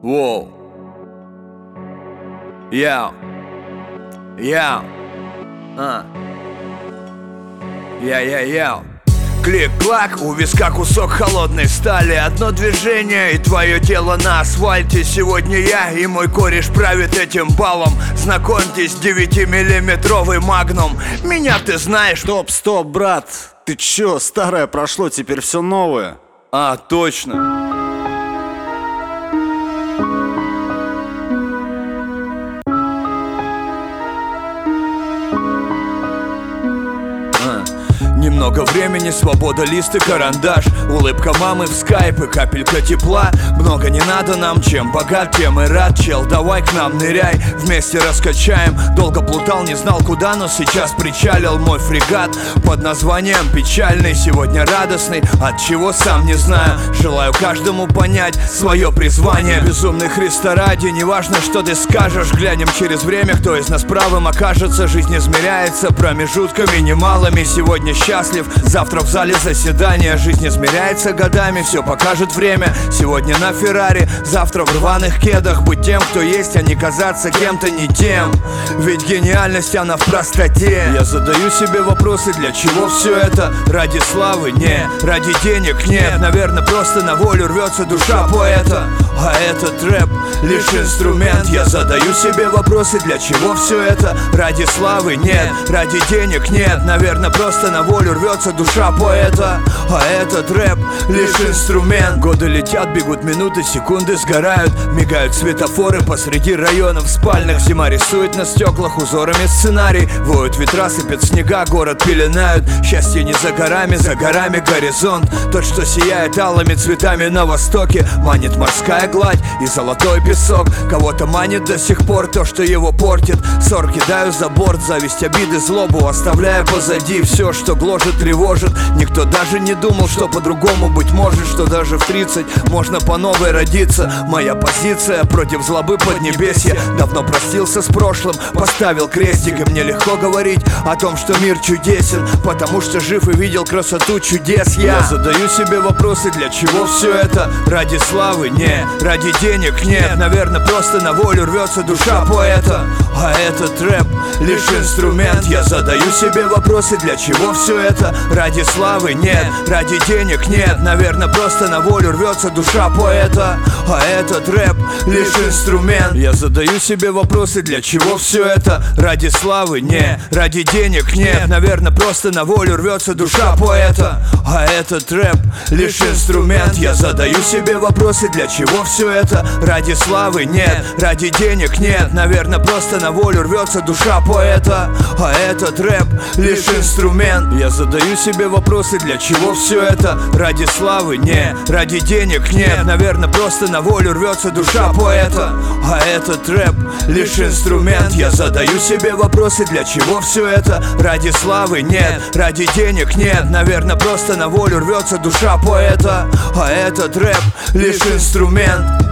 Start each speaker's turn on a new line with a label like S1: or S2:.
S1: Воу. Яу. Яу. Яу. Клик-клак, у виска кусок холодной стали. Одно движение и твое тело на асфальте. Сегодня я и мой кореш правит этим балом. Знакомьтесь, 9-миллиметровый магнум. Меня ты знаешь.
S2: Стоп, брат. Ты чё, старое прошло, теперь все новое.
S1: А, точно. Немного времени, свобода, лист и карандаш. Улыбка мамы в скайп и капелька тепла. Много не надо нам, чем богат, тем и рад. Чел, давай к нам ныряй, вместе раскачаем. Долго плутал, не знал куда, но сейчас причалил мой фрегат под названием печальный. Сегодня радостный, от чего сам не знаю. Желаю каждому понять свое призвание. Безумный Христа ради, неважно, что ты скажешь. Глянем через время, кто из нас правым окажется. Жизнь измеряется промежутками немалыми. Сегодня счастлив, завтра в зале заседания. Жизнь измеряется годами, все покажет время. Сегодня на Феррари, завтра в рваных кедах. Быть тем, кто есть, а не казаться кем-то не тем. Ведь гениальность, она в простоте. Я задаю себе вопросы, для чего все это? Ради славы? Не. Ради денег? Нет. Наверное, просто на волю рвется душа поэта. А этот рэп лишь инструмент. Я задаю себе вопросы, для чего все это? Ради славы? Нет. Ради денег? Нет. Наверное, просто на волю рвется душа поэта. А этот рэп лишь инструмент. Годы летят, бегут минуты, секунды сгорают. Мигают светофоры посреди районов спальных. Зима рисует на стеклах узорами сценарий. Воют ветра, сыпят снега, город пеленают. Счастье не за горами горизонт. Тот, что сияет алыми цветами на востоке. Манит морская гладь и золотой песок. Кого-то манит до сих пор то, что его портит. Ссор кидаю за борт, зависть, обиды, злобу, оставляя позади все, что гложет, тревожит. Никто даже не думал, что по-другому быть может. Что даже в 30 можно по новой родиться. Моя позиция против злобы поднебесья. Давно простился с прошлым, поставил крестик. И мне легко говорить о том, что мир чудесен, потому что жив и видел красоту чудес. Я задаю себе вопросы, для чего все это? Ради славы? Не. Ради денег? Нет. Наверное, просто на волю рвется душа поэта. А этот рэп лишь инструмент. Я задаю себе вопросы, для чего все это? Ради славы? Нет. Ради денег? Нет. Наверное, просто на волю рвется душа поэта. А этот рэп лишь инструмент. Я задаю себе вопросы, для чего все это? Ради славы? Нет. Ради денег? Нет. Наверное, просто на волю рвется душа поэта. А этот рэп лишь инструмент. Я задаю себе вопросы, для чего все это? Ради славы? Нет. Ради денег? Нет. Наверное, просто на волю рвется душа поэта. А этот рэп лишь инструмент. Я задаю себе вопросы, для чего все это? Ради славы? Не. Ради денег? Нет. Наверное, просто на волю рвется душа поэта. А этот рэп лишь инструмент. Я задаю себе вопросы, для чего все это? Ради славы? Нет. Ради денег? Нет. Наверное, просто на волю рвется душа поэта. А этот рэп лишь инструмент.